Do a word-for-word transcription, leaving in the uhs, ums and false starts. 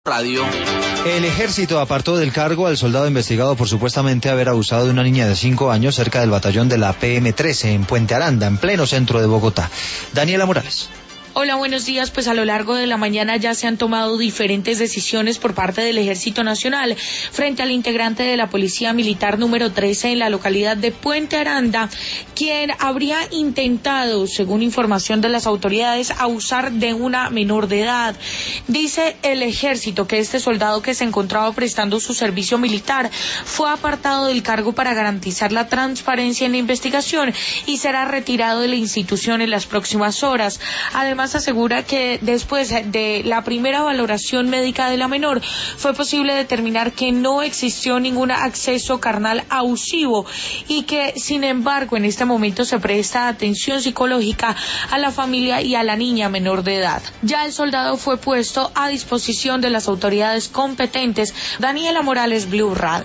Radio. El ejército apartó del cargo al soldado investigado por supuestamente haber abusado de una niña de cinco años cerca del batallón de la P M trece en Puente Aranda, en pleno centro de Bogotá. Daniela Morales. Hola, buenos días. Pues a lo largo de la mañana ya se han tomado diferentes decisiones por parte del Ejército Nacional frente al integrante de la Policía Militar número trece en la localidad de Puente Aranda, quien habría intentado, según información de las autoridades, abusar de una menor de edad. Dice el Ejército que este soldado, que se encontraba prestando su servicio militar, fue apartado del cargo para garantizar la transparencia en la investigación y será retirado de la institución en las próximas horas. Además, asegura que después de la primera valoración médica de la menor fue posible determinar que no existió ningún acceso carnal abusivo y que, sin embargo, en este momento se presta atención psicológica a la familia y a la niña menor de edad. Ya el soldado fue puesto a disposición de las autoridades competentes. Daniela Morales, Blue Radio.